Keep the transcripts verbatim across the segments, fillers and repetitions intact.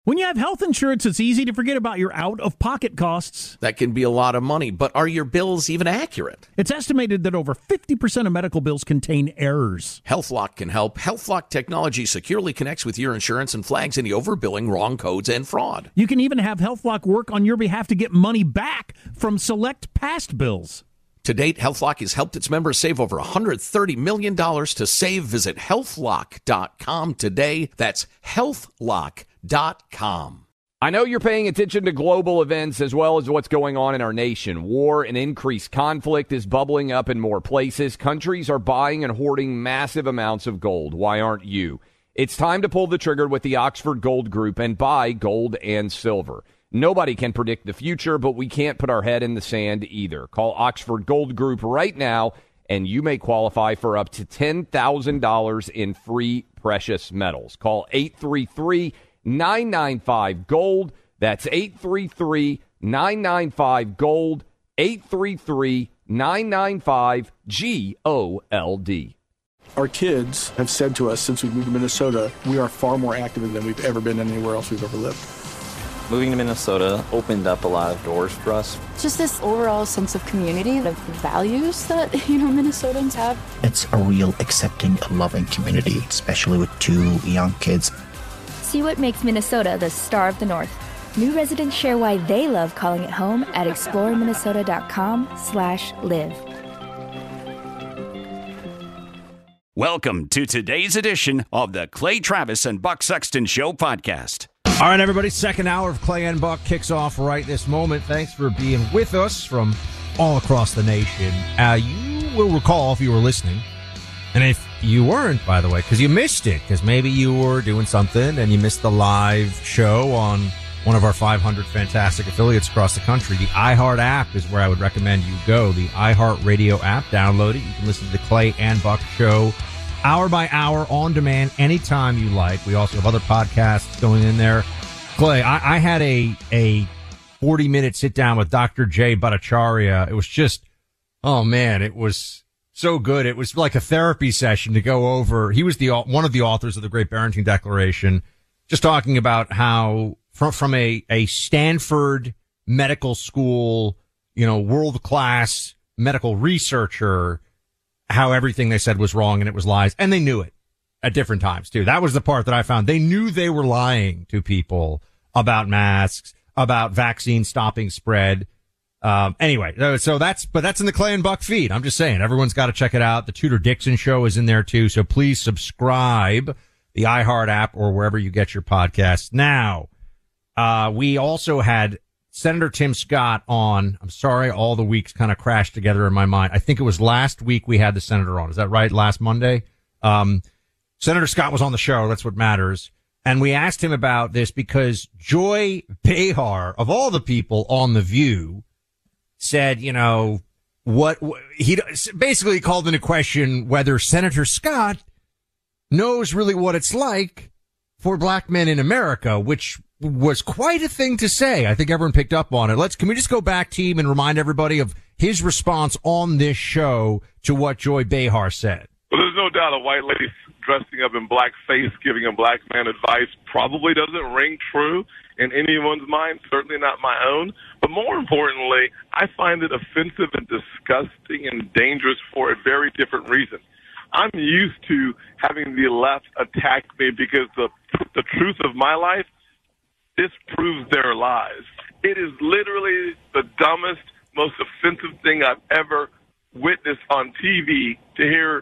When you have health insurance, it's easy to forget about your out-of-pocket costs. That can be a lot of money, but are your bills even accurate? It's estimated that over fifty percent of medical bills contain errors. HealthLock can help. HealthLock technology securely connects with your insurance and flags any overbilling, wrong codes, and fraud. You can even have HealthLock work on your behalf to get money back from select past bills. To date, HealthLock has helped its members save over one hundred thirty million dollars. To save, visit health lock dot com today. That's health lock dot com. I know you're paying attention to global events as well as what's going on in our nation. War and increased conflict is bubbling up in more places. Countries are buying and hoarding massive amounts of gold. Why aren't you? It's time to pull the trigger with the Oxford Gold Group and buy gold and silver. Nobody can predict the future, but we can't put our head in the sand either. Call Oxford Gold Group right now, and you may qualify for up to ten thousand dollars in free precious metals. Call eight three three, nine nine five, GOLD. That's eight three three, nine nine five, GOLD, eight three three, nine nine five, G O L D. Our kids have said to us since we moved to Minnesota, we are far more active than we've ever been anywhere else we've ever lived. Moving to Minnesota opened up a lot of doors for us. Just this overall sense of community, the values that, you know, Minnesotans have. It's a real accepting, loving community, especially with two young kids. See what makes Minnesota the star of the North. New residents share why they love calling it home at explore minnesota dot com slash live. Welcome to today's edition of the Clay Travis and Buck Sexton Show podcast. All right, everybody, second hour of Clay and Buck kicks off right this moment. Thanks for being with us from all across the nation. Uh, you will recall if you were listening, and if you weren't, by the way, because you missed it, because maybe you were doing something and you missed the live show on one of our five hundred fantastic affiliates across the country. The iHeart app is where I would recommend you go. The iHeart Radio app, download it. You can listen to the Clay and Buck Show hour by hour, on demand, anytime you like. We also have other podcasts going in there. Clay, I, I had a a forty-minute sit-down with Doctor Jay Bhattacharya. It was just, oh, man, it was so good. It was like a therapy session to go over. He was the one of the authors of the Great Barrington Declaration, just talking about how from, from a, a Stanford medical school, you know, world-class medical researcher, how everything they said was wrong and it was lies. And they knew it at different times, too. That was the part that I found. They knew they were lying to people about masks, about vaccine stopping spread. Um, anyway, so that's, but that's in the Clay and Buck feed. I'm just saying, everyone's got to check it out. The Tudor Dixon Show is in there, too. So please subscribe, the iHeart app or wherever you get your podcasts. Now, uh, we also had Senator Tim Scott on. I'm sorry, all the weeks kind of crashed together in my mind. I think it was last week we had the senator on. Is that right? Last Monday? Um, Senator Scott was on the show. That's what matters. And we asked him about this because Joy Behar, of all the people on The View, said, you know, what he basically called into question whether Senator Scott knows really what it's like for black men in America, which was quite a thing to say. I think everyone picked up on it. Let's, can we just go back, team, and remind everybody of his response on this show to what Joy Behar said? Well, there's no doubt a white lady dressing up in blackface, giving a black man advice probably doesn't ring true in anyone's mind, certainly not my own. But more importantly, I find it offensive and disgusting and dangerous for a very different reason. I'm used to having the left attack me because the the truth of my life disproves their lies. It is literally the dumbest, most offensive thing I've ever witnessed on T V to hear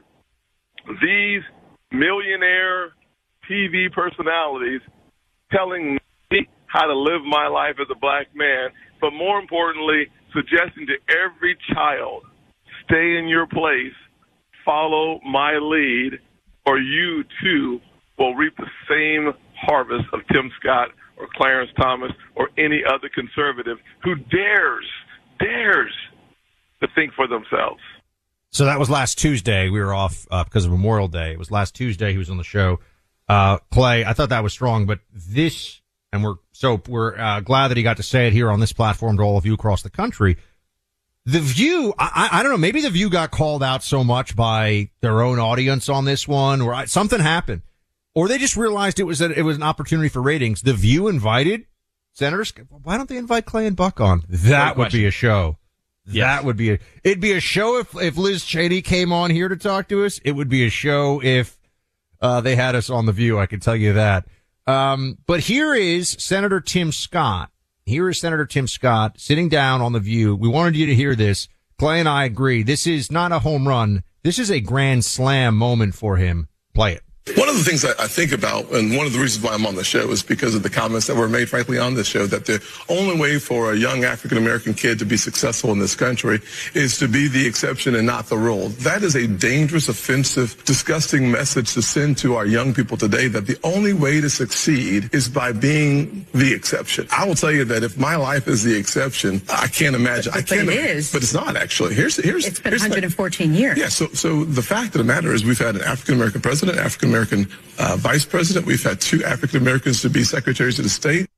these millionaire T V personalities telling me how to live my life as a black man, but more importantly, suggesting to every child, stay in your place, follow my lead, or you too will reap the same harvest of Tim Scott or Clarence Thomas or any other conservative who dares, dares to think for themselves. So that was last Tuesday. We were off uh, because of Memorial Day. It was last Tuesday he was on the show. Uh, Clay, I thought that was strong, but this, and we're so we're uh, glad that he got to say it here on this platform to all of you across the country. The View, I, I don't know, maybe The View got called out so much by their own audience on this one, or I, something happened. or they just realized it was a, it was an opportunity for ratings. The View invited senators. Why don't they invite Clay and Buck on? That would be a show. Yes. That would be a, it'd be a show if, if Liz Cheney came on here to talk to us. It would be a show if, uh, they had us on The View. I can tell you that. Um, but here is Senator Tim Scott. Here is Senator Tim Scott sitting down on The View. We wanted you to hear this. Clay and I agree. This is not a home run. This is a grand slam moment for him. Play it. One of the things I think about, and one of the reasons why I'm on the show, is because of the comments that were made, frankly, on this show, that the only way for a young African-American kid to be successful in this country is to be the exception and not the rule. That is a dangerous, offensive, disgusting message to send to our young people today, that the only way to succeed is by being the exception. I will tell you that if my life is the exception, I can't imagine. But, I can't, but it is. But it's not, actually. Here's, here's, it's been here's one hundred fourteen the, years. Yeah, so, so the fact of the matter is we've had an African-American president, African-American American uh, vice president. We've had two African Americans to be secretaries of the state.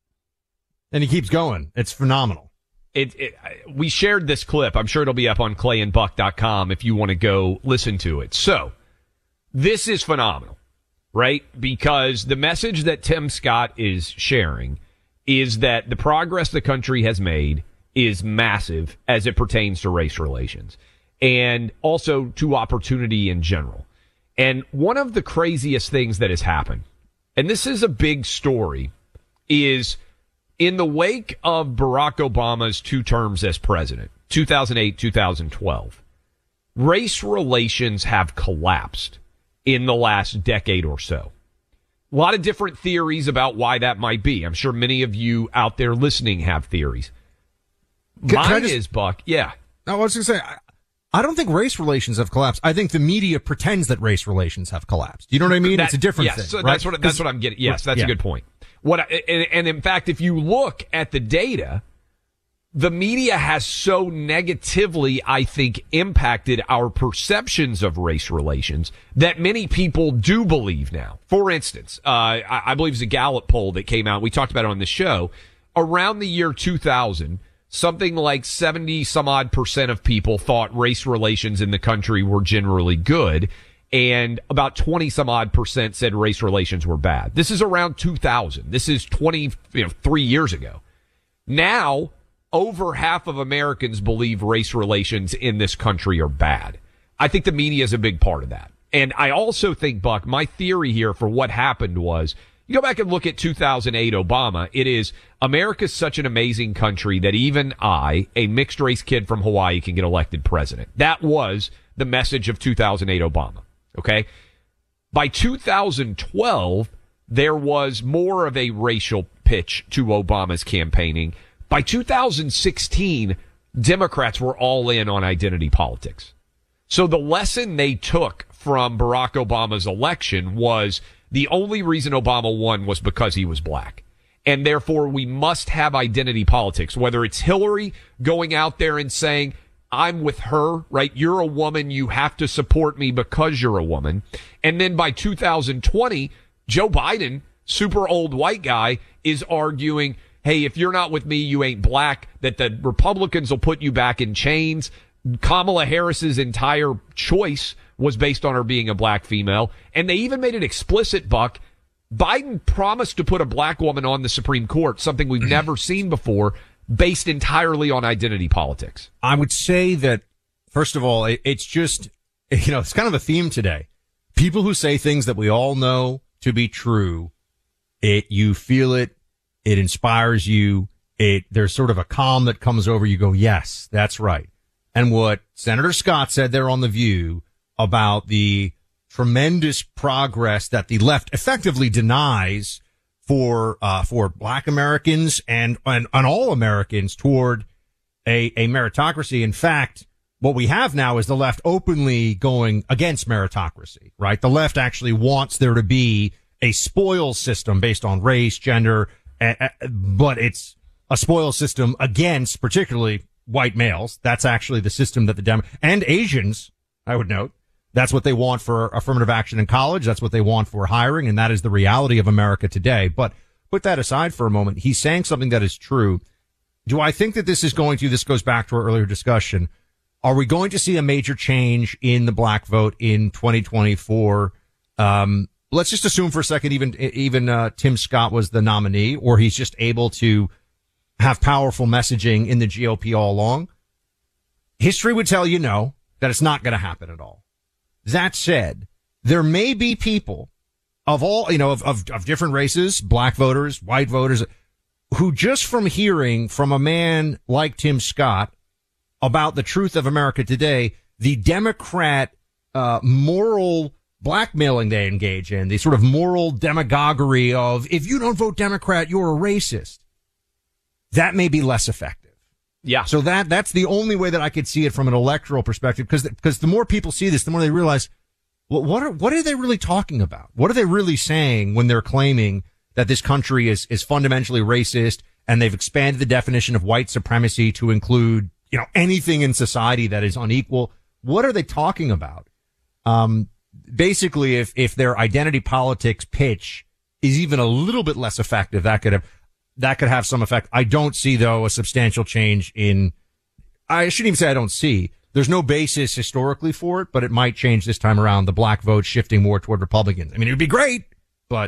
And he keeps going. It's phenomenal. It, it, we shared this clip. I'm sure it'll be up on clay and buck dot com if you want to go listen to it. So this is phenomenal, right? Because the message that Tim Scott is sharing is that the progress the country has made is massive as it pertains to race relations and also to opportunity in general. And one of the craziest things that has happened, and this is a big story, is in the wake of Barack Obama's two terms as president, two thousand eight, two thousand twelve, race relations have collapsed in the last decade or so. A lot of different theories about why that might be. I'm sure many of you out there listening have theories. Can, Mine can I just, is, Buck, yeah. I was going to say, I, I don't think race relations have collapsed. I think the media pretends that race relations have collapsed. You know what I mean? That, it's a different yes, thing. So right? that's what that's what I'm getting. Yes, that's yeah. a good point. What I, and, and in fact, if you look at the data, the media has so negatively, I think, impacted our perceptions of race relations that many people do believe now. For instance, uh, I, I believe it's a Gallup poll that came out. We talked about it on the show around the year two thousand. Something like seventy some odd percent of people thought race relations in the country were generally good. And about twenty some odd percent said race relations were bad. This is around two thousand. This is twenty, you know, three years ago. Now, over half of Americans believe race relations in this country are bad. I think the media is a big part of that. And I also think, Buck, my theory here for what happened was, you go back and look at two thousand eight Obama, it is America's such an amazing country that even I, a mixed race kid from Hawaii, can get elected president. That was the message of two thousand eight Obama. Okay. By two thousand twelve, there was more of a racial pitch to Obama's campaigning. By two thousand sixteen, Democrats were all in on identity politics. So the lesson they took from Barack Obama's election was the only reason Obama won was because he was black. And therefore, we must have identity politics, whether it's Hillary going out there and saying, I'm with her, right? You're a woman. You have to support me because you're a woman. And then by two thousand twenty, Joe Biden, super old white guy, is arguing, hey, if you're not with me, you ain't black, that the Republicans will put you back in chains. Kamala Harris's entire choice was based on her being a black female. And they even made it explicit, Buck. Biden promised to put a black woman on the Supreme Court, something we've never seen before, based entirely on identity politics. I would say that, first of all, it, it's just, you know, it's kind of a theme today. People who say things that we all know to be true, it, you feel it, it inspires you, it, there's sort of a calm that comes over you, go, yes, that's right. And what Senator Scott said there on The View about the tremendous progress that the left effectively denies for, uh, for black Americans and, and, and all Americans toward a, a meritocracy. In fact, what we have now is the left openly going against meritocracy, right? The left actually wants there to be a spoils system based on race, gender, uh, but it's a spoils system against particularly white males. That's actually the system that the Dem and Asians, I would note, that's what they want for affirmative action in college. That's what they want for hiring. And that is the reality of America today. But put that aside for a moment. He's saying something that is true. Do I think that this is going to, this goes back to our earlier discussion. Are we going to see a major change in the black vote in twenty twenty-four? Um, let's just assume for a second, even, even, uh, Tim Scott was the nominee, or he's just able to have powerful messaging in the G O P all along. History would tell you no, that it's not going to happen at all. That said, there may be people of all, you know, of, of, of different races, black voters, white voters, who just from hearing from a man like Tim Scott about the truth of America today, the Democrat, uh, moral blackmailing they engage in, the sort of moral demagoguery of, if you don't vote Democrat, you're a racist. That may be less effective. Yeah. So that, that's the only way that I could see it from an electoral perspective, because, because the more people see this, the more they realize, well, what are, what are they really talking about? What are they really saying when they're claiming that this country is, is fundamentally racist, and they've expanded the definition of white supremacy to include, you know, anything in society that is unequal? What are they talking about? Um, basically, if, if their identity politics pitch is even a little bit less effective, that could have, that could have some effect. I don't see, though, a substantial change in, I shouldn't even say I don't see. There's no basis historically for it, but it might change this time around, the black vote shifting more toward Republicans. I mean, it would be great, but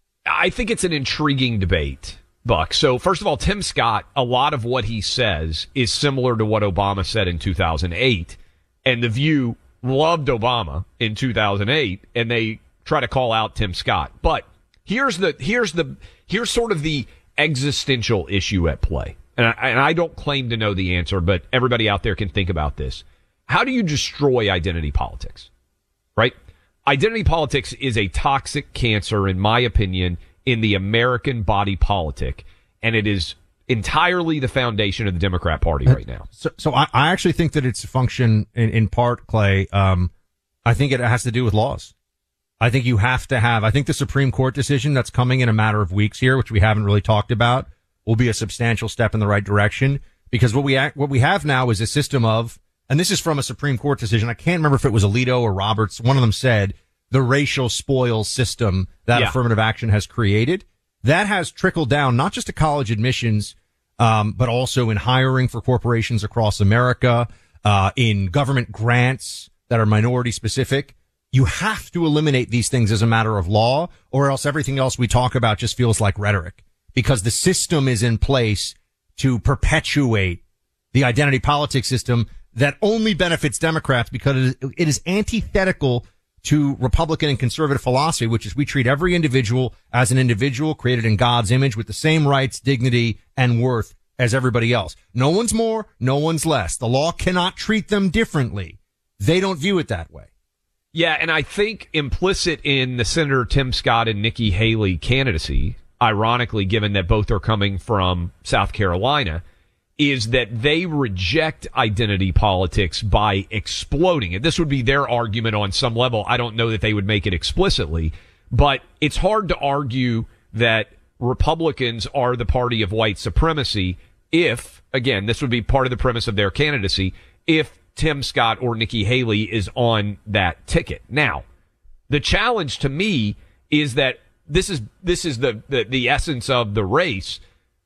I think it's an intriguing debate, Buck. So first of all, Tim Scott, a lot of what he says is similar to what Obama said in two thousand eight. And The View loved Obama in two thousand eight, and they try to call out Tim Scott. But here's the, here's the, here's sort of the existential issue at play. And I, and I don't claim to know the answer, but everybody out there can think about this. How do you destroy identity politics? Right? Identity politics is a toxic cancer, in my opinion, in the American body politic, and it is entirely the foundation of the Democrat Party right now. So, so I, I actually think that it's a function in, in part, Clay. Um, I think it has to do with laws. I think you have to have, I think the Supreme Court decision that's coming in a matter of weeks here, which we haven't really talked about, will be a substantial step in the right direction, because what we act, what we have now is a system of, and this is from a Supreme Court decision. I can't remember if it was Alito or Roberts. One of them said the racial spoils system that Yeah. affirmative action has created. That has trickled down not just to college admissions, um, but also in hiring for corporations across America, uh, in government grants that are minority specific. You have to eliminate these things as a matter of law, or else everything else we talk about just feels like rhetoric, because the system is in place to perpetuate the identity politics system that only benefits Democrats, because it is antithetical to Republican and conservative philosophy, which is we treat every individual as an individual created in God's image with the same rights, dignity, and worth as everybody else. No one's more, no one's less. The law cannot treat them differently. They don't view it that way. Yeah, and I think implicit in the Senator Tim Scott and Nikki Haley candidacy, ironically, given that both are coming from South Carolina, is that they reject identity politics by exploding it. This would be their argument on some level. I don't know that they would make it explicitly, but it's hard to argue that Republicans are the party of white supremacy if, again, this would be part of the premise of their candidacy, if Tim Scott or Nikki Haley is on that ticket. Now, the challenge to me is that this is this is the, the, the essence of the race.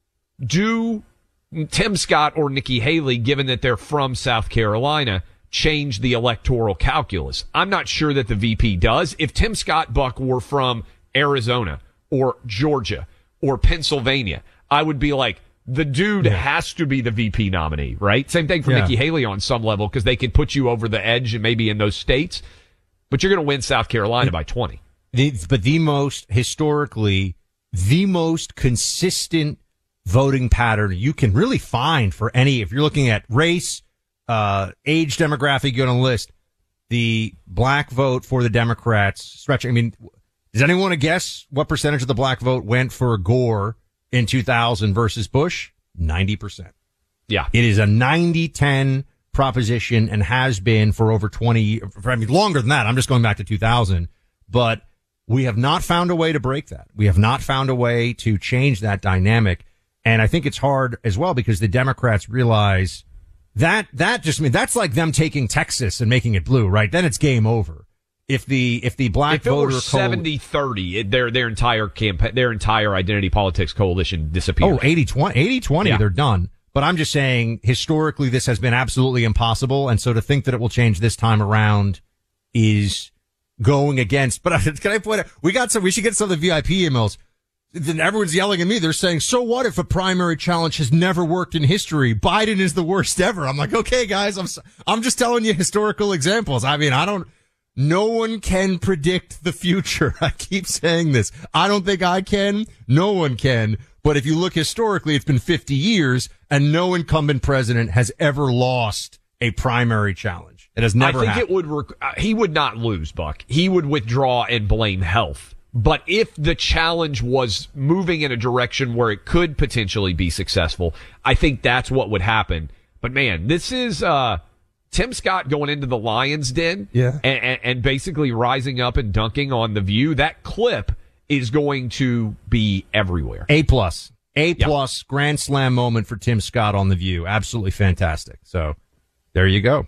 Do Tim Scott or Nikki Haley, given that they're from South Carolina, change the electoral calculus? I'm not sure that the V P does. If Tim Scott, Buck, were from Arizona or Georgia or Pennsylvania, I would be like, the dude yeah. has to be the V P nominee, right? Same thing for yeah. Nikki Haley on some level, because they could put you over the edge and maybe in those states, but you're going to win South Carolina by twenty. The, but the most, historically, the most consistent voting pattern you can really find for any, if you're looking at race, uh, age demographic, you go on a list, the black vote for the Democrats stretching. I mean, does anyone want to guess what percentage of the black vote went for Gore in two thousand versus Bush? ninety percent. Yeah. It is a ninety ten proposition and has been for over twenty, for, I mean, longer than that. I'm just going back to two thousand, but we have not found a way to break that. We have not found a way to change that dynamic. And I think it's hard as well because the Democrats realize that, that just I mean, that's like them taking Texas and making it blue, right? Then it's game over. If the, if the black if it voter were seventy thirty, their, their entire campaign, their entire identity politics coalition disappears. Oh, eighty twenty, eighty twenty, yeah. They're done. But I'm just saying, historically, this has been absolutely impossible. And so to think that it will change this time around is, going against. But can I point out, we got some, we should get some of the V I P emails. Then everyone's yelling at me. They're saying, so what if a primary challenge has never worked in history? Biden is the worst ever. I'm like, okay, guys, I'm, I'm just telling you historical examples. I mean, I don't, no one can predict the future. I keep saying this. I don't think I can. No one can. But if you look historically, it's been fifty years and no incumbent president has ever lost a primary challenge. It has never I think happened. it would, rec- uh, he would not lose, Buck. He would withdraw and blame health. But if the challenge was moving in a direction where it could potentially be successful, I think that's what would happen. But man, this is, uh, Tim Scott going into the Lions Den yeah. and, and, and basically rising up and dunking on The View. That clip is going to be everywhere. A plus. A Yeah. plus grand slam moment for Tim Scott on The View. Absolutely fantastic. So there you go.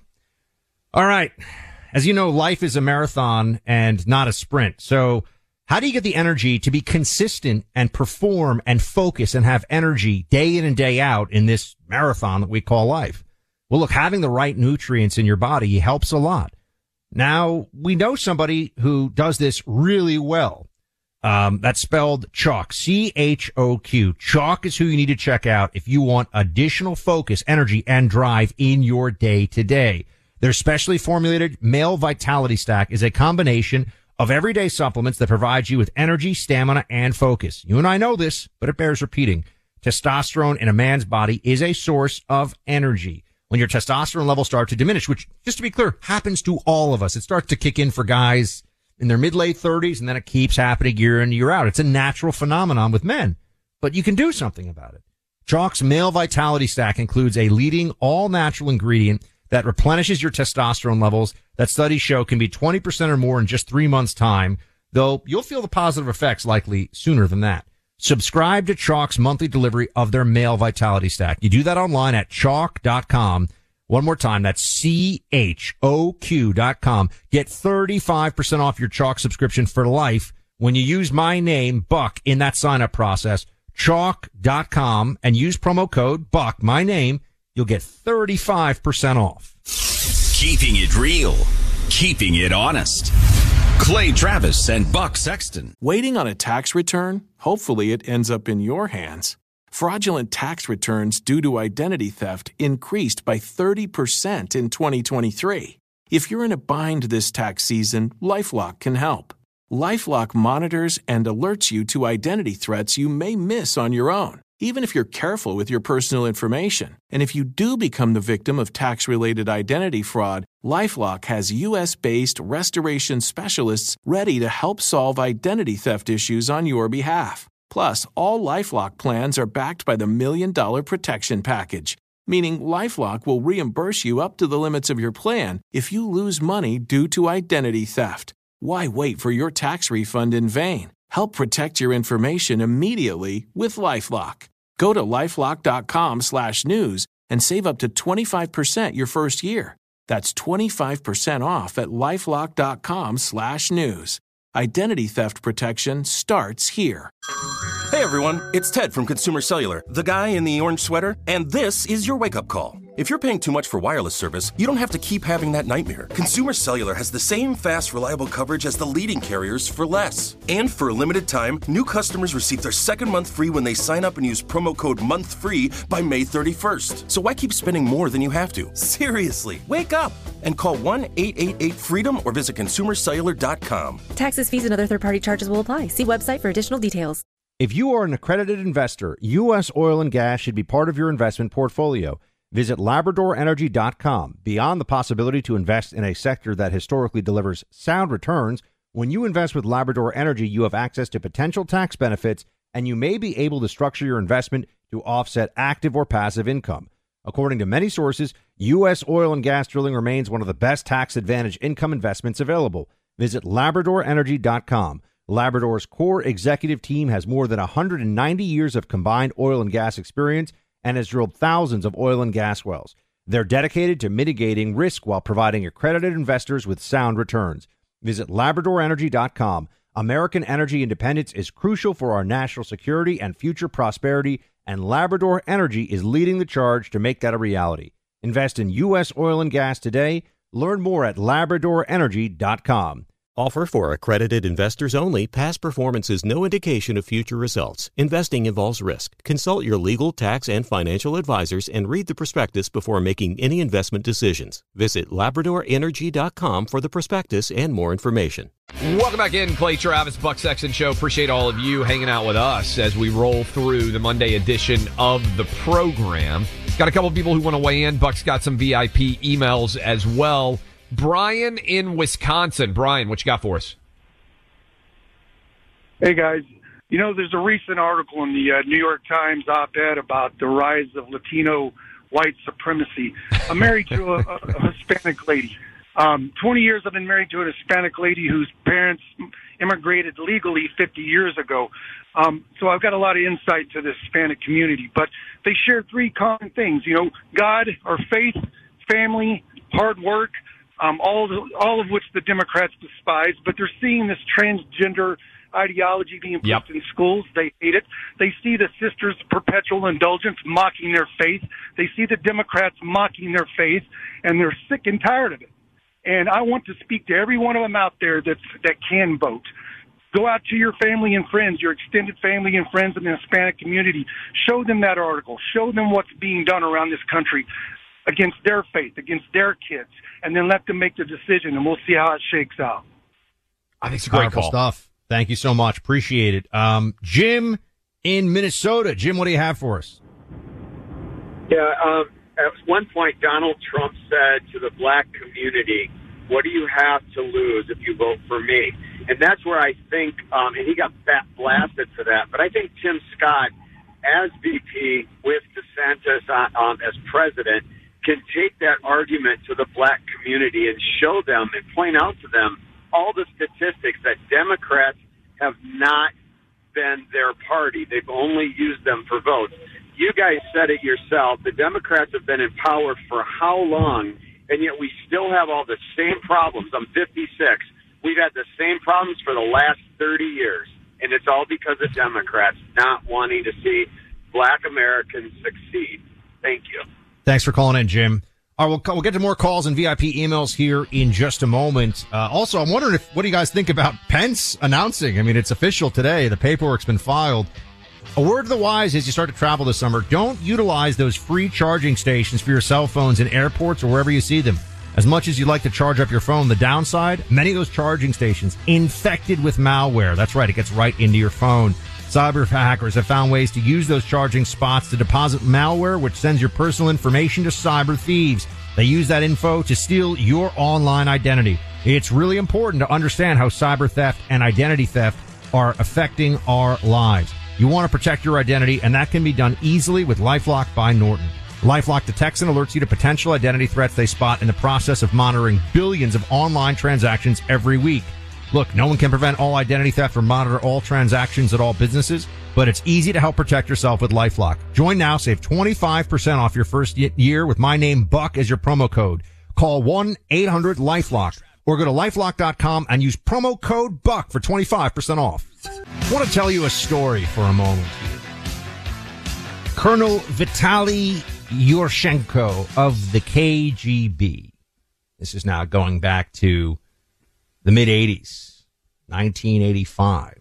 All right. As you know, life is a marathon and not a sprint. So how do you get the energy to be consistent and perform and focus and have energy day in and day out in this marathon that we call life? Well, look, having the right nutrients in your body helps a lot. Now, we know somebody who does this really well. Um, that's spelled Chalk, C H O Q. Chalk is who you need to check out if you want additional focus, energy, and drive in your day to day. Their specially formulated Male Vitality Stack is a combination of everyday supplements that provide you with energy, stamina, and focus. You and I know this, but it bears repeating. Testosterone in a man's body is a source of energy. When your testosterone levels start to diminish, which, just to be clear, happens to all of us. It starts to kick in for guys in their mid-late thirties, and then it keeps happening year in, year out. It's a natural phenomenon with men, but you can do something about it. Chalk's Male Vitality Stack includes a leading all-natural ingredient that replenishes your testosterone levels that studies show can be twenty percent or more in just three months' time, though you'll feel the positive effects likely sooner than that. Subscribe to Chalk's monthly delivery of their Male Vitality Stack. You do that online at chalk dot com. One more time, that's C H O Q dot com. Get thirty-five percent off your Chalk subscription for life when you use my name, Buck, in that sign-up process. chalk dot com and use promo code Buck, my name. You'll get thirty-five percent off. Keeping it real, keeping it honest. Clay Travis and Buck Sexton. Waiting on a tax return? Hopefully it ends up in your hands. Fraudulent tax returns due to identity theft increased by thirty percent in twenty twenty-three. If you're in a bind this tax season, LifeLock can help. LifeLock monitors and alerts you to identity threats you may miss on your own, even if you're careful with your personal information. And if you do become the victim of tax-related identity fraud, LifeLock has U S-based restoration specialists ready to help solve identity theft issues on your behalf. Plus, all LifeLock plans are backed by the Million Dollar Protection Package, meaning LifeLock will reimburse you up to the limits of your plan if you lose money due to identity theft. Why wait for your tax refund in vain? Help protect your information immediately with LifeLock. Go to lifelock dot com slash news and save up to twenty-five percent your first year. That's twenty-five percent off at lifelock dot com slash news. Identity theft protection starts here. Hey everyone, it's Ted from Consumer Cellular, the guy in the orange sweater, and this is your wake-up call. If you're paying too much for wireless service, you don't have to keep having that nightmare. Consumer Cellular has the same fast, reliable coverage as the leading carriers for less. And for a limited time, new customers receive their second month free when they sign up and use promo code MONTHFREE by May thirty-first. So why keep spending more than you have to? Seriously, wake up and call one eight eight eight FREEDOM or visit consumer cellular dot com. Taxes, fees, and other third-party charges will apply. See website for additional details. If you are an accredited investor, U S Oil and Gas should be part of your investment portfolio. Visit labrador energy dot com. Beyond the possibility to invest in a sector that historically delivers sound returns, when you invest with Labrador Energy, you have access to potential tax benefits, and you may be able to structure your investment to offset active or passive income. According to many sources, U S oil and gas drilling remains one of the best tax-advantaged income investments available. Visit labrador energy dot com. Labrador's core executive team has more than one hundred ninety years of combined oil and gas experience and has drilled thousands of oil and gas wells. They're dedicated to mitigating risk while providing accredited investors with sound returns. Visit labrador energy dot com. American energy independence is crucial for our national security and future prosperity, and Labrador Energy is leading the charge to make that a reality. Invest in U S oil and gas today. Learn more at labrador energy dot com. Offer for accredited investors only. Past performance is no indication of future results. Investing involves risk. Consult your legal, tax, and financial advisors and read the prospectus before making any investment decisions. Visit Labrador Energy dot com for the prospectus and more information. Welcome back in, Clay Travis, Buck Sexton Show. Appreciate all of you hanging out with us as we roll through the Monday edition of the program. Got a couple of people who want to weigh in. Buck's got some V I P emails as well. Brian in Wisconsin. Brian, what you got for us? Hey, guys. You know, there's a recent article in the uh, New York Times op-ed about the rise of Latino white supremacy. I'm married to a, a Hispanic lady. Um, twenty years I've been married to a Hispanic lady whose parents immigrated legally fifty years ago. Um, so I've got a lot of insight to the Hispanic community. But they share three common things, you know, God or faith, family, hard work, um, all, the, all of which the Democrats despise. But they're seeing this transgender ideology being pushed yep. in schools. They hate it. They see the Sisters' Perpetual Indulgence mocking their faith. They see the Democrats mocking their faith, and they're sick and tired of it. And I want to speak to every one of them out there that's, that can vote. Go out to your family and friends, your extended family and friends in the Hispanic community. Show them that article. Show them what's being done around this country against their faith, against their kids, and then let them make the decision, and we'll see how it shakes out. I think it's a great Powerful call. stuff. Thank you so much. Appreciate it. Um, Jim in Minnesota. Jim, what do you have for us? Yeah, um, at one point, Donald Trump said to the black community, what do you have to lose if you vote for me? And that's where I think, um, and he got fat blasted for that, but I think Tim Scott, as V P with DeSantis uh, um, as president, can take that argument to the black community and show them and point out to them all the statistics that Democrats have not been their party. They've only used them for votes. You guys said it yourself. The Democrats have been in power for how long, and yet we still have all the same problems. I'm fifty-six. We've had the same problems for the last thirty years, and it's all because of Democrats not wanting to see black Americans succeed. Thank you. Thanks for calling in, Jim. All right, we'll, we'll get to more calls and V I P emails here in just a moment. Uh, also, I'm wondering if what do you guys think about Pence announcing? I mean, it's official today. The paperwork's been filed. A word to the wise as you start to travel this summer, don't utilize those free charging stations for your cell phones in airports or wherever you see them. As much as you'd like to charge up your phone, the downside, many of those charging stations infected with malware. That's right, it gets right into your phone. Cyber hackers have found ways to use those charging spots to deposit malware, which sends your personal information to cyber thieves. They use that info to steal your online identity. It's really important to understand how cyber theft and identity theft are affecting our lives. You want to protect your identity, and that can be done easily with LifeLock by Norton. LifeLock detects and alerts you to potential identity threats they spot in the process of monitoring billions of online transactions every week. Look, no one can prevent all identity theft or monitor all transactions at all businesses, but it's easy to help protect yourself with LifeLock. Join now, save twenty-five percent off your first year with my name, Buck, as your promo code. Call one eight hundred LifeLock or go to lifelock dot com and use promo code Buck for twenty-five percent off. I want to tell you a story for a moment here. Colonel Vitaly Yushchenko of the K G B. This is now going back to the mid-eighties, nineteen eighty-five.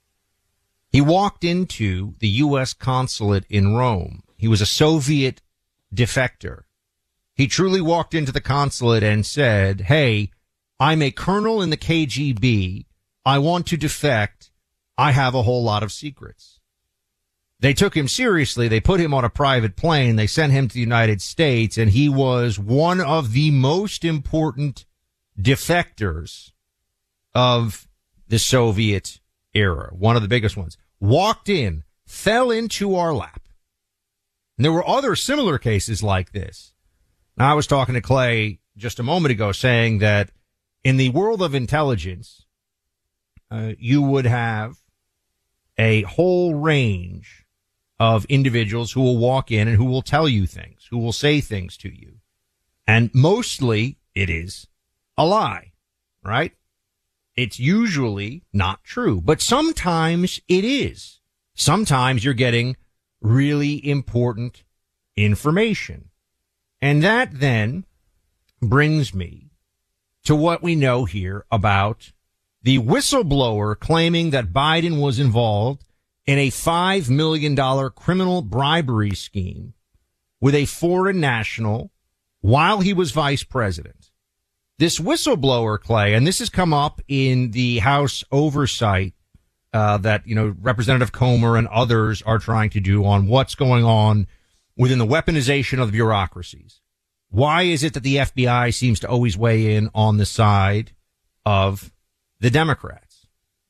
He walked into the U S consulate in Rome. He was a Soviet defector. He truly walked into the consulate and said, hey, I'm a colonel in the K G B. I want to defect. I have a whole lot of secrets. They took him seriously. They put him on a private plane. They sent him to the United States, and he was one of the most important defectors of the Soviet era, one of the biggest ones. Walked in, fell into our lap. And there were other similar cases like this. Now, I was talking to Clay just a moment ago saying that in the world of intelligence, uh, you would have a whole range of individuals who will walk in and who will tell you things, who will say things to you. And mostly it is a lie, right? It's usually not true, but sometimes it is. Sometimes you're getting really important information. And that then brings me to what we know here about The whistleblower claiming that Biden was involved in a five million dollars criminal bribery scheme with a foreign national while he was vice president. This whistleblower, Clay, and this has come up in the House oversight uh, that, you know, Representative Comer and others are trying to do on what's going on within the weaponization of the bureaucracies. Why is it that the F B I seems to always weigh in on the side of the Democrats?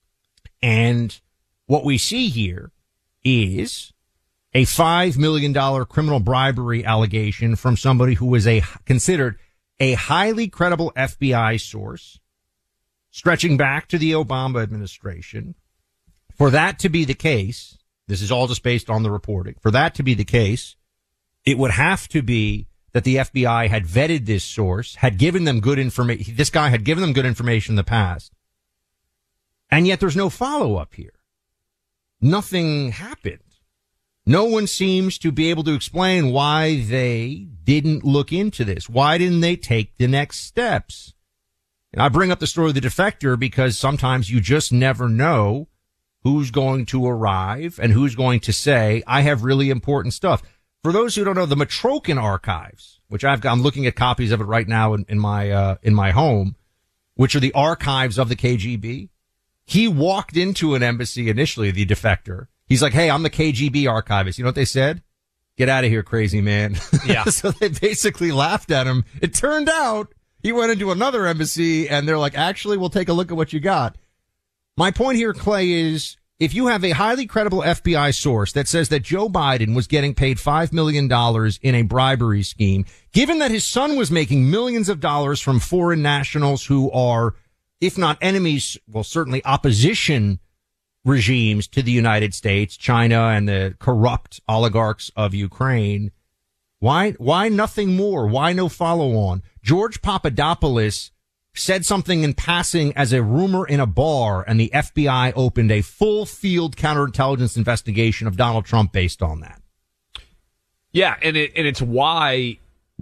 And what we see here is a five million dollars criminal bribery allegation from somebody who is a considered a highly credible F B I source, stretching back to the Obama administration. For that to be the case, this is all just based on the reporting. For that to be the case, it would have to be that the F B I had vetted this source, had given them good information. This guy had given them good information in the past. And yet there's no follow-up here. Nothing happened. No one seems to be able to explain why they didn't look into this. Why didn't they take the next steps? And I bring up the story of the defector because sometimes you just never know who's going to arrive and who's going to say, I have really important stuff. For those who don't know, the Matrokin archives, which I've got, I'm looking at copies of it right now in, in my, uh, in my home, which are the archives of the K G B. He walked into an embassy initially, the defector. He's like, hey, I'm the K G B archivist. You know what they said? Get out of here, crazy man. Yeah. So they basically laughed at him. It turned out he went into another embassy and they're like, actually, we'll take a look at what you got. My point here, Clay, is if you have a highly credible F B I source that says that Joe Biden was getting paid five million dollars in a bribery scheme, given that his son was making millions of dollars from foreign nationals who are, if not enemies, well, certainly opposition regimes to the United States, China and the corrupt oligarchs of Ukraine, why, why nothing more? Why no follow on? George Papadopoulos said something in passing as a rumor in a bar, and the F B I opened a full field counterintelligence investigation of Donald Trump based on that. Yeah, and it, and it's why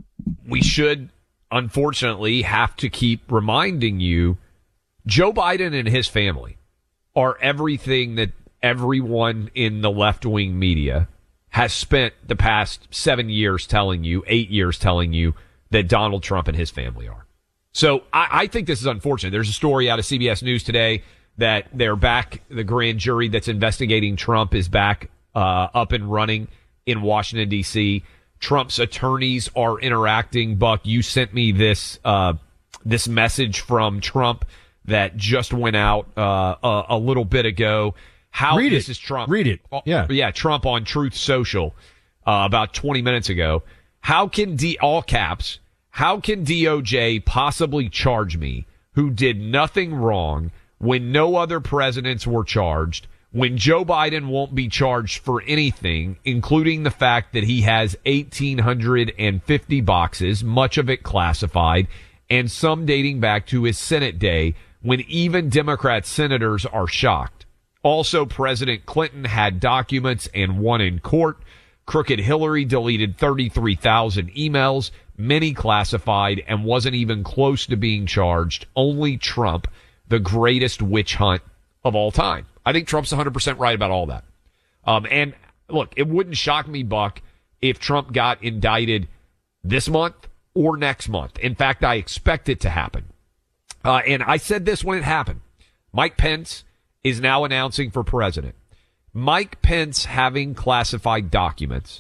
we should, unfortunately, have to keep reminding you, Joe Biden and his family are everything that everyone in the left-wing media has spent the past seven years telling you, eight years telling you that Donald Trump and his family are. So I, I think this is unfortunate. There's a story out of C B S News today that they're back. The grand jury that's investigating Trump is back uh, up and running in Washington, D C. Trump's attorneys are interacting. Buck, you sent me this uh, this message from Trump that just went out uh, a, a little bit ago. How Read this it. is Trump. Read it. Yeah. Yeah, Trump on Truth Social uh, about twenty minutes ago. How can D all caps, how can D O J possibly charge me who did nothing wrong when no other presidents were charged, when Joe Biden won't be charged for anything, including the fact that he has one thousand eight hundred fifty boxes, much of it classified, and some dating back to his Senate day, when even Democrat senators are shocked. Also, President Clinton had documents and won in court. Crooked Hillary deleted thirty-three thousand emails, many classified, and wasn't even close to being charged. Only Trump, the greatest witch hunt of all time. I think Trump's one hundred percent right about all that. Um, and look, it wouldn't shock me, Buck, if Trump got indicted this month or next month. In fact, I expect it to happen. Uh, and I said this when it happened. Mike Pence is now announcing for president. Mike Pence having classified documents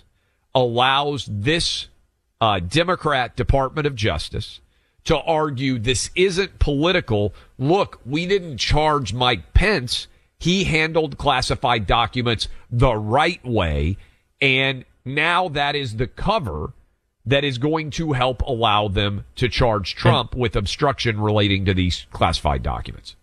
allows this uh, Democrat Department of Justice to argue this isn't political. Look, we didn't charge Mike Pence. He handled classified documents the right way. And now that is the cover that is going to help allow them to charge Trump with obstruction relating to these classified documents.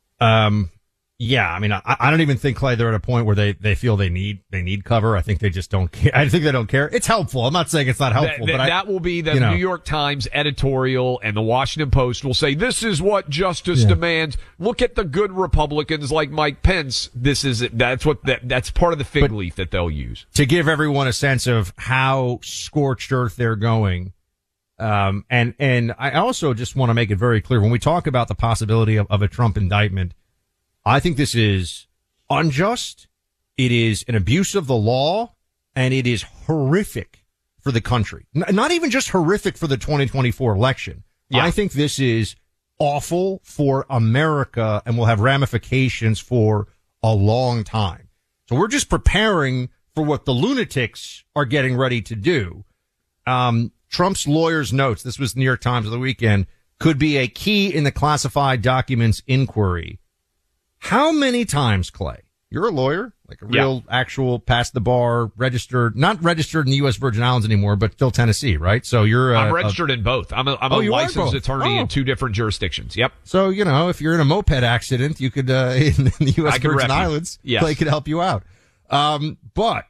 Um, yeah, I mean, I, I don't even think, Clay, they're at a point where they, they feel they need they need cover. I think they just don't care. I think they don't care. It's helpful. I'm not saying it's not helpful, That, but that I, will be the you know. New York Times editorial, and the Washington Post will say, this is what justice Yeah. demands. Look at the good Republicans like Mike Pence. This is it. That's what that, that's part of the fig But leaf that they'll use. To give everyone a sense of how scorched earth they're going, Um, and, and I also just want to make it very clear when we talk about the possibility of, of a Trump indictment, I think this is unjust. It is an abuse of the law, and it is horrific for the country. N- not even just horrific for the twenty twenty-four election. Yeah. I think this is awful for America and will have ramifications for a long time. So we're just preparing for what the lunatics are getting ready to do. Um, Trump's lawyer's notes, this was the New York Times of the weekend, could be a key in the classified documents inquiry. How many times, Clay? You're a lawyer, like a real, yeah. actual, past the bar, registered, not registered in the U S Virgin Islands anymore, but still Tennessee, right? So you're, uh, I'm registered a, in both. I'm a, I'm oh, a licensed attorney oh. in two different jurisdictions. Yep. So, you know, if you're in a moped accident, you could, uh, in, in the U S Virgin Islands, yes. Clay could help you out. Um, but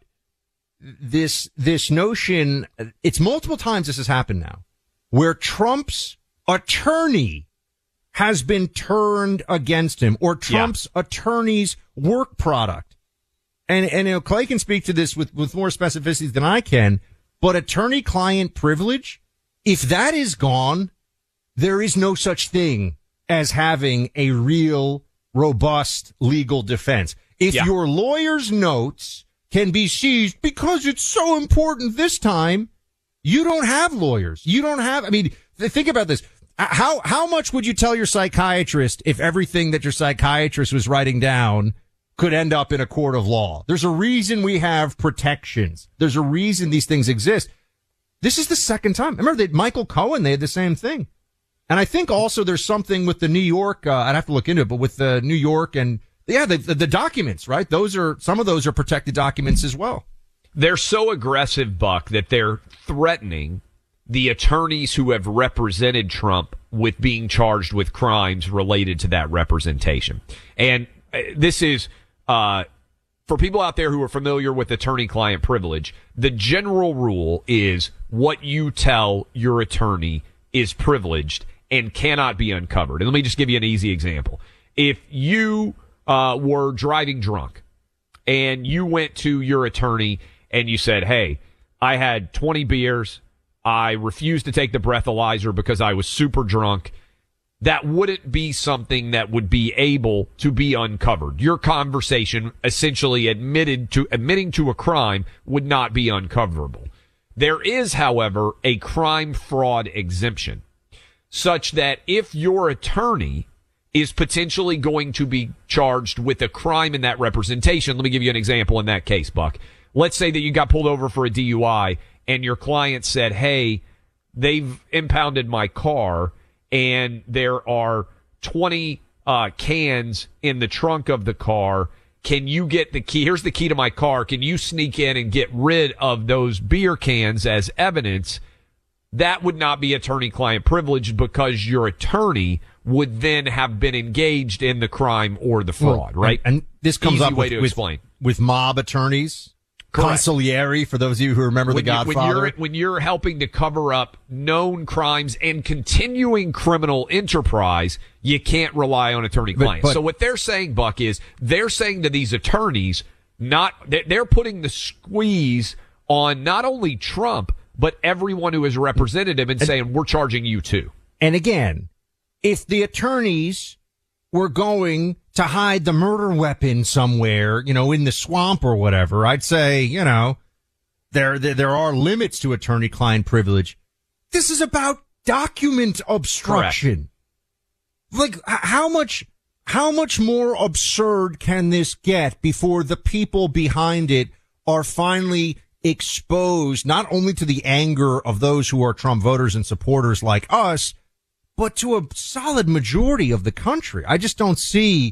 this, this notion, it's multiple times this has happened now, where Trump's attorney has been turned against him, or Trump's yeah. attorney's work product. And, and, you know, Clay can speak to this with, with more specificity than I can, but attorney-client privilege, if that is gone, there is no such thing as having a real, robust legal defense. If yeah. your lawyer's notes can be seized because it's so important this time, you don't have lawyers. You don't have, I mean, think about this. How, how much would you tell your psychiatrist if everything that your psychiatrist was writing down could end up in a court of law? There's a reason we have protections. There's a reason these things exist. This is the second time. Remember that Michael Cohen, they had the same thing. And I think also there's something with the New York, uh, I'd have to look into it, but with the New York and yeah, the, the, the documents, right? Those are, some of those are protected documents as well. They're so aggressive, Buck, that they're threatening the attorneys who have represented Trump with being charged with crimes related to that representation. And this is, uh, for people out there who are familiar with attorney-client privilege, the general rule is what you tell your attorney is privileged and cannot be uncovered. And let me just give you an easy example. If you uh, were driving drunk and you went to your attorney and you said, hey, I had twenty beers, I refused to take the breathalyzer because I was super drunk, that wouldn't be something that would be able to be uncovered. Your conversation, essentially admitted to admitting to a crime, would not be uncoverable. There is, however, a crime fraud exemption, such that if your attorney is potentially going to be charged with a crime in that representation, let me give you an example in that case, Buck. Let's say that you got pulled over for a D U I and your client said, hey, they've impounded my car and there are twenty uh, cans in the trunk of the car. Can you get the key? Here's the key to my car. Can you sneak in and get rid of those beer cans as evidence? That would not be attorney-client privilege because your attorney would then have been engaged in the crime or the fraud, well, right? And, and this comes Easy up way with, to with, explain. with mob attorneys. Correct. Consigliere, for those of you who remember when The Godfather. You, when, you're, when you're helping to cover up known crimes and continuing criminal enterprise, you can't rely on attorney-client. So what they're saying, Buck, is they're saying to these attorneys, not they're putting the squeeze on not only Trump, but everyone who has represented him and, and saying, we're charging you too. And again, if the attorneys were going to hide the murder weapon somewhere, you know, in the swamp or whatever, I'd say, you know, there, there, there are limits to attorney-client privilege. This is about document obstruction. Correct. Like, how much, how much more absurd can this get before the people behind it are finally exposed, not only to the anger of those who are Trump voters and supporters like us, but to a solid majority of the country? I just don't see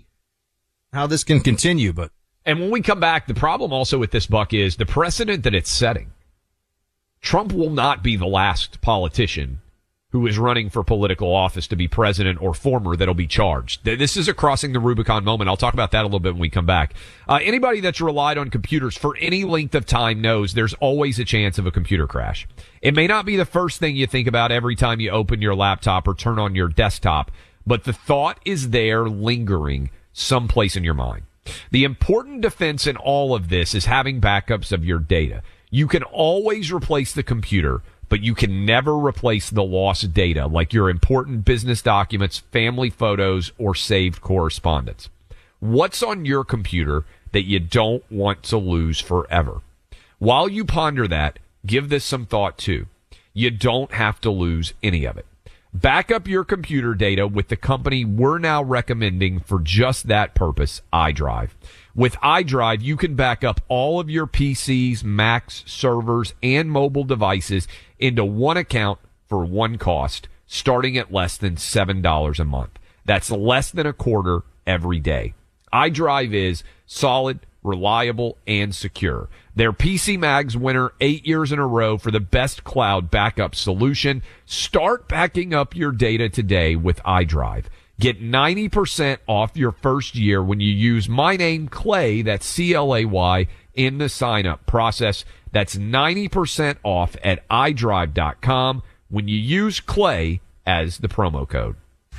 how this can continue. But and when we come back, the problem also with this, Buck, is the precedent that it's setting. Trump will not be the last politician who is running for political office to be president or former that'll be charged. This is a crossing the Rubicon moment. I'll talk about that a little bit when we come back. Uh, anybody that's relied on computers for any length of time knows there's always a chance of a computer crash. It may not be the first thing you think about every time you open your laptop or turn on your desktop, but the thought is there lingering someplace in your mind. The important defense in all of this is having backups of your data. You can always replace the computer but you can never replace the lost data, like your important business documents, family photos, or saved correspondence. What's on your computer that you don't want to lose forever? While you ponder that, give this some thought too. You don't have to lose any of it. Back up your computer data with the company we're now recommending for just that purpose, iDrive. With iDrive, you can back up all of your P Cs, Macs, servers, and mobile devices into one account for one cost, starting at less than seven dollars a month. That's less than a quarter every day. iDrive is solid, reliable, and secure. They're P C Mag's winner eight years in a row for the best cloud backup solution. Start backing up your data today with iDrive. Get ninety percent off your first year when you use my name, Clay, that's C L A Y, in the sign-up process. That's ninety percent off at i drive dot com when you use Clay as the promo code.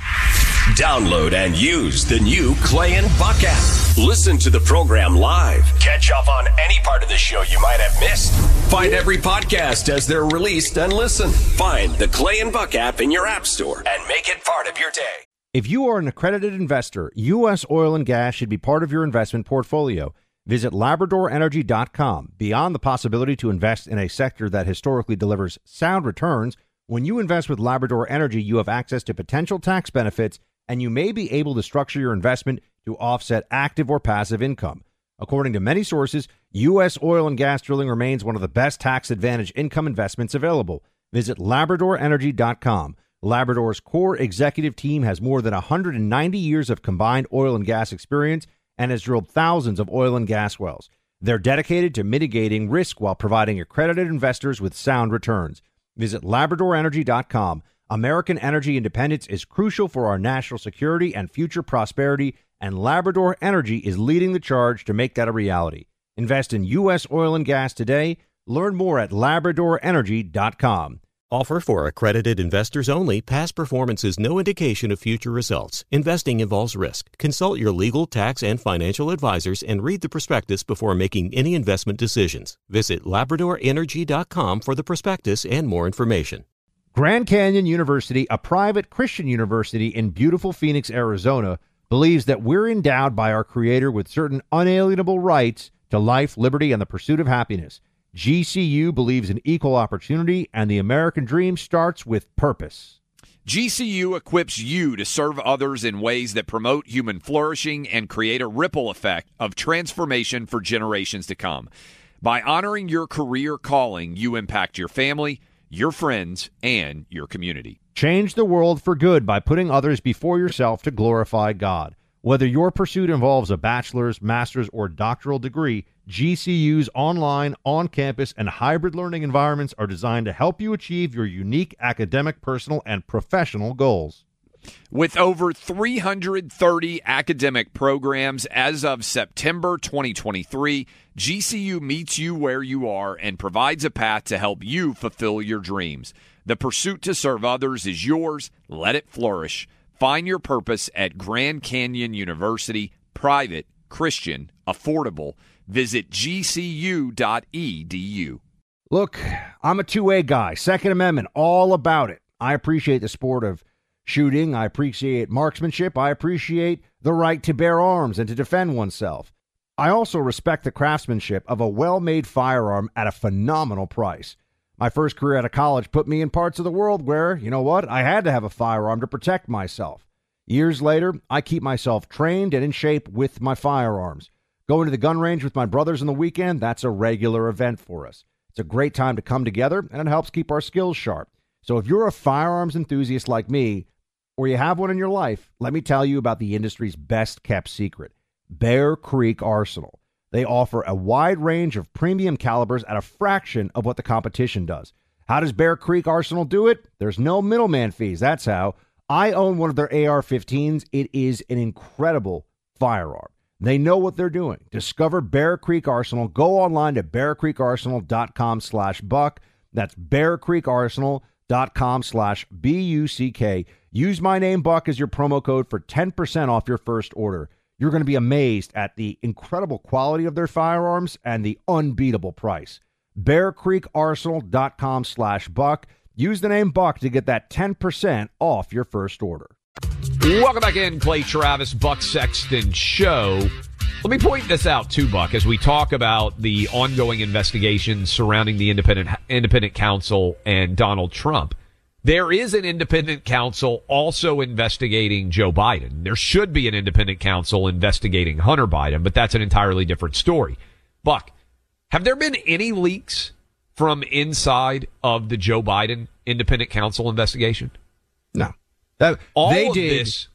Download and use the new Clay and Buck app. Listen to the program live. Catch up on any part of the show you might have missed. Find every podcast as they're released and listen. Find the Clay and Buck app in your app store and make it part of your day. If you are an accredited investor, U S oil and gas should be part of your investment portfolio. Visit Labrador Energy dot com. Beyond the possibility to invest in a sector that historically delivers sound returns, when you invest with Labrador Energy, you have access to potential tax benefits, and you may be able to structure your investment to offset active or passive income. According to many sources, U S oil and gas drilling remains one of the best tax-advantaged income investments available. Visit Labrador Energy dot com. Labrador's core executive team has more than one hundred ninety years of combined oil and gas experience and has drilled thousands of oil and gas wells. They're dedicated to mitigating risk while providing accredited investors with sound returns. Visit Labrador Energy dot com. American energy independence is crucial for our national security and future prosperity, and Labrador Energy is leading the charge to make that a reality. Invest in U S oil and gas today. Learn more at Labrador Energy dot com. Offer for accredited investors only. Past performance is no indication of future results. Investing involves risk. Consult your legal, tax, and financial advisors and read the prospectus before making any investment decisions. Visit Labrador Energy dot com for the prospectus and more information. Grand Canyon University, a private Christian university in beautiful Phoenix, Arizona, believes that we're endowed by our Creator with certain unalienable rights to life, liberty, and the pursuit of happiness. G C U believes in equal opportunity, and the American dream starts with purpose. G C U equips you to serve others in ways that promote human flourishing and create a ripple effect of transformation for generations to come. By honoring your career calling, you impact your family, your friends, and your community. Change the world for good by putting others before yourself to glorify God. Whether your pursuit involves a bachelor's, master's, or doctoral degree, G C U's online, on-campus, and hybrid learning environments are designed to help you achieve your unique academic, personal, and professional goals. With over three hundred thirty academic programs as of September twenty twenty-three, G C U meets you where you are and provides a path to help you fulfill your dreams. The pursuit to serve others is yours. Let it flourish. Find your purpose at Grand Canyon University, private, Christian, affordable. Visit G C U dot E D U. Look, I'm a two A guy. Second Amendment, all about it. I appreciate the sport of shooting. I appreciate marksmanship. I appreciate the right to bear arms and to defend oneself. I also respect the craftsmanship of a well-made firearm at a phenomenal price. My first career out of college put me in parts of the world where, you know what, I had to have a firearm to protect myself. Years later, I keep myself trained and in shape with my firearms. Going to the gun range with my brothers on the weekend, that's a regular event for us. It's a great time to come together, and it helps keep our skills sharp. So if you're a firearms enthusiast like me, or you have one in your life, let me tell you about the industry's best-kept secret, Bear Creek Arsenal. They offer a wide range of premium calibers at a fraction of what the competition does. How does Bear Creek Arsenal do it? There's no middleman fees, that's how. I own one of their A R fifteens. It is an incredible firearm. They know what they're doing. Discover Bear Creek Arsenal. Go online to bear creek arsenal dot com slash buck. That's bear creek arsenal dot com slash B U C K. Use my name, Buck, as your promo code for ten percent off your first order. You're going to be amazed at the incredible quality of their firearms and the unbeatable price. bear creek arsenal dot com slash buck. Use the name Buck to get that ten percent off your first order. Welcome back in, Clay Travis, Buck Sexton Show. Let me point this out too, Buck, as we talk about the ongoing investigations surrounding the independent independent counsel and Donald Trump. There is an independent counsel also investigating Joe Biden. There should be an independent counsel investigating Hunter Biden, but that's an entirely different story. Buck, have there been any leaks from inside of the Joe Biden independent counsel investigation? No. That, All they of did, this.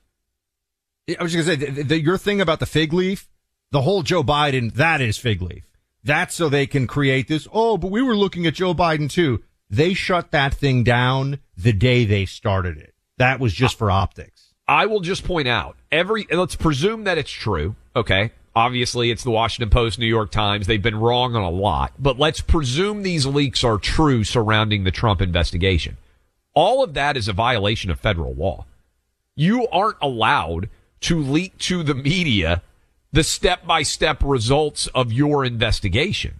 I was just going to say, the, the, your thing about the fig leaf, the whole Joe Biden, that is fig leaf. That's so they can create this, oh, but we were looking at Joe Biden too. They shut that thing down the day they started it. That was just for optics. I will just point out, every, let's presume that it's true, okay? Obviously, it's the Washington Post, New York Times. They've been wrong on a lot. But let's presume these leaks are true surrounding the Trump investigation. All of that is a violation of federal law. You aren't allowed to leak to the media the step-by-step results of your investigation.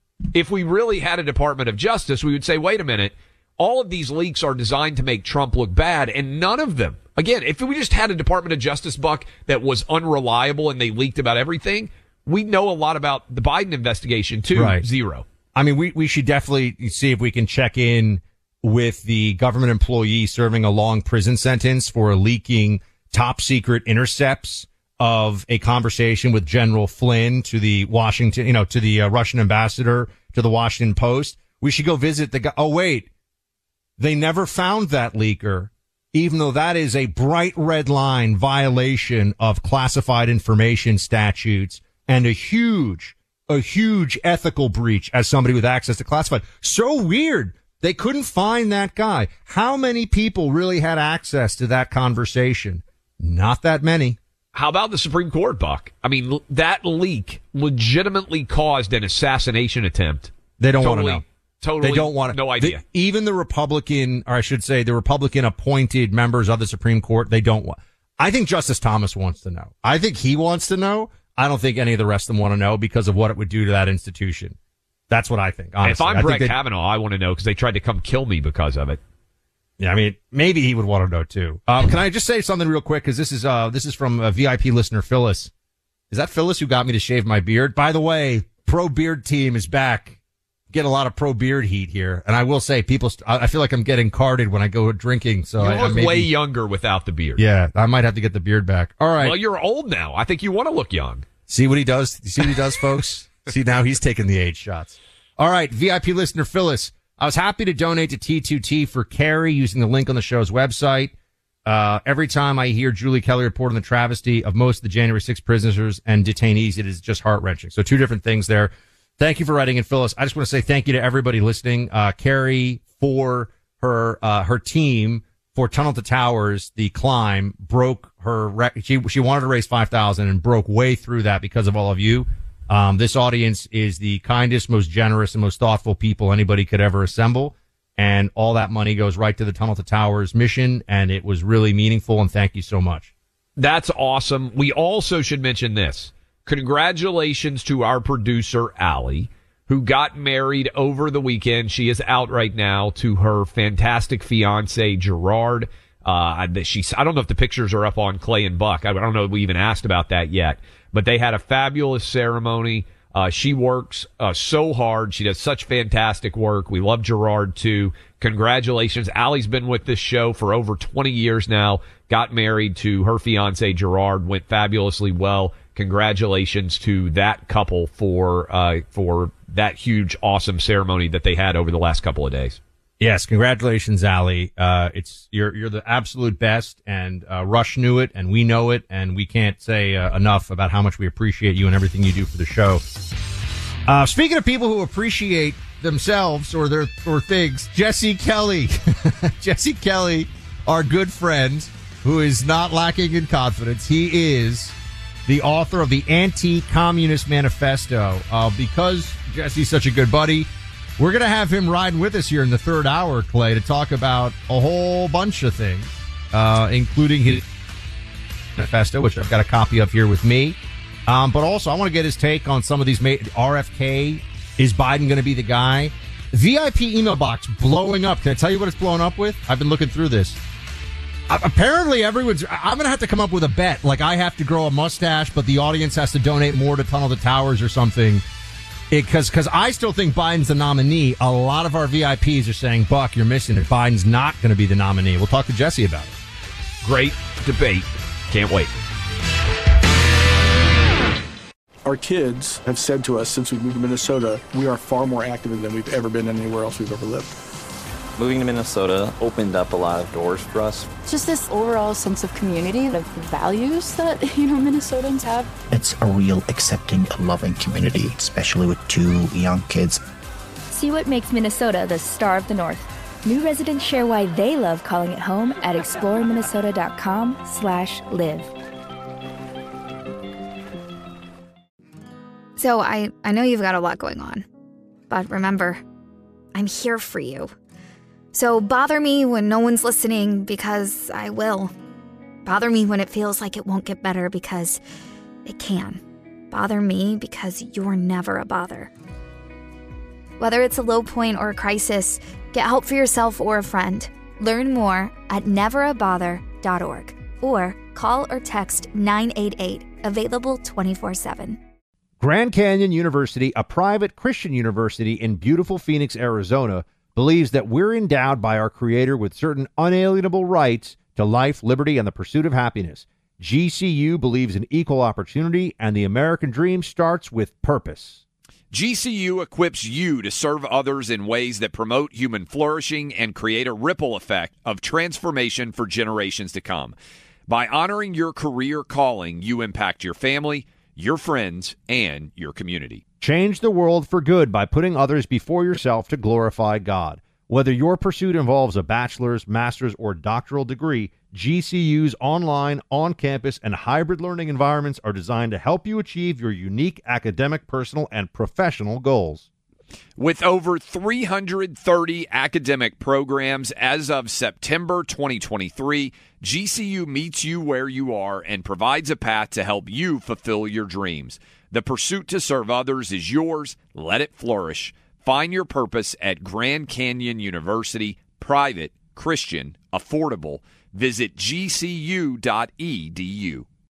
If we really had a Department of Justice, we would say, wait a minute, all of these leaks are designed to make Trump look bad, and none of them. Again, if we just had a Department of Justice, Buck, that was unreliable and they leaked about everything, we'd know a lot about the Biden investigation, too. Right. Zero. I mean, we, we should definitely see if we can check in with the government employee serving a long prison sentence for leaking top secret intercepts of a conversation with General Flynn to the Washington, you know, to the uh, Russian ambassador to the Washington Post. We should go visit the guy. Oh, wait, they never found that leaker, even though that is a bright red line violation of classified information statutes and a huge, a huge ethical breach as somebody with access to classified. So weird. They couldn't find that guy. How many people really had access to that conversation? Not that many. How about the Supreme Court, Buck? I mean, l- that leak legitimately caused an assassination attempt. They don't totally, want to know. Totally, they don't want to. No idea. The, even the Republican, or I should say, the Republican appointed members of the Supreme Court, they don't want. I think Justice Thomas wants to know. I think he wants to know. I don't think any of the rest of them want to know because of what it would do to that institution. That's what I think. Honestly. If I'm I Brett think Kavanaugh, I want to know because they tried to come kill me because of it. Yeah, I mean, maybe he would want to know too. Um, can I just say something real quick? Because this is uh, this is from a V I P listener, Phyllis. Is that Phyllis who got me to shave my beard? By the way, Pro Beard Team is back. Get a lot of pro beard heat here, and I will say, people. St- I feel like I'm getting carded when I go drinking. So you I, look I maybe, way younger without the beard. Yeah, I might have to get the beard back. All right. Well, you're old now. I think you want to look young. See what he does? You see what he does, folks? See, now he's taking the age shots. All right, V I P listener Phyllis. I was happy to donate to T two T for Carrie using the link on the show's website. Uh, every time I hear Julie Kelly report on the travesty of most of the January sixth prisoners and detainees, it is just heart-wrenching. So two different things there. Thank you for writing in, Phyllis. I just want to say thank you to everybody listening. Uh, Carrie, for her, uh, her team, for Tunnel to Towers, the climb, broke her, rec- she, she wanted to raise five thousand dollars and broke way through that because of all of you. Um, this audience is the kindest, most generous, and most thoughtful people anybody could ever assemble. And all that money goes right to the Tunnel to Towers mission. And it was really meaningful. And thank you so much. That's awesome. We also should mention this. Congratulations to our producer, Allie, who got married over the weekend. She is out right now to her fantastic fiance, Gerard. Uh, she's, I don't know if the pictures are up on Clay and Buck. I don't know if we even asked about that yet, but they had a fabulous ceremony. Uh, she works, uh, so hard. She does such fantastic work. We love Gerard too. Congratulations. Allie's been with this show for over twenty years now, got married to her fiance, Gerard, went fabulously well. Congratulations to that couple for, uh, for that huge, awesome ceremony that they had over the last couple of days. Yes, congratulations, Allie. Uh, it's you're you're the absolute best, and uh, Rush knew it, and we know it, and we can't say uh, enough about how much we appreciate you and everything you do for the show. Uh, speaking of people who appreciate themselves or their or things, Jesse Kelly, Jesse Kelly, our good friend, who is not lacking in confidence. He is the author of the Anti-Communist Manifesto. Uh, because Jesse's such a good buddy, we're going to have him riding with us here in the third hour, Clay, to talk about a whole bunch of things, uh, including his manifesto, which I've got a copy of here with me. Um, but also, I want to get his take on some of these ma- R F K Is Biden going to be the guy? V I P email box blowing up. Can I tell you what it's blowing up with? I've been looking through this. Uh, apparently, everyone's. I'm going to have to come up with a bet. Like, I have to grow a mustache, but the audience has to donate more to Tunnel to Towers or something. Because because I still think Biden's the nominee. A lot of our V I Ps are saying, Buck, you're missing it. Biden's not going to be the nominee. We'll talk to Jesse about it. Great debate. Can't wait. Our kids have said to us since we moved to Minnesota, we are far more active than we've ever been anywhere else we've ever lived. Moving to Minnesota opened up a lot of doors for us. Just this overall sense of community, of values that, you know, Minnesotans have. It's a real accepting, loving community, especially with two young kids. See what makes Minnesota the star of the North. New residents share why they love calling it home at exploreminnesota.com slash live. So I, I know you've got a lot going on, but remember, I'm here for you. So bother me when no one's listening, because I will. Bother me when it feels like it won't get better, because it can. Bother me because you're never a bother. Whether it's a low point or a crisis, get help for yourself or a friend. Learn more at never a bother dot org or call or text nine eight eight, available twenty-four seven. Grand Canyon University, a private Christian university in beautiful Phoenix, Arizona, believes that we're endowed by our Creator with certain unalienable rights to life, liberty, and the pursuit of happiness. G C U believes in equal opportunity, and the American dream starts with purpose. G C U equips you to serve others in ways that promote human flourishing and create a ripple effect of transformation for generations to come. By honoring your career calling, you impact your family, your friends, and your community. Change the world for good by putting others before yourself to glorify God. Whether your pursuit involves a bachelor's, master's, or doctoral degree, G C U's online, on-campus, and hybrid learning environments are designed to help you achieve your unique academic, personal, and professional goals. With over three hundred thirty academic programs as of September twenty twenty-three, G C U meets you where you are and provides a path to help you fulfill your dreams. The pursuit to serve others is yours. Let it flourish. Find your purpose at Grand Canyon University, private, Christian, affordable. Visit G C U dot E D U.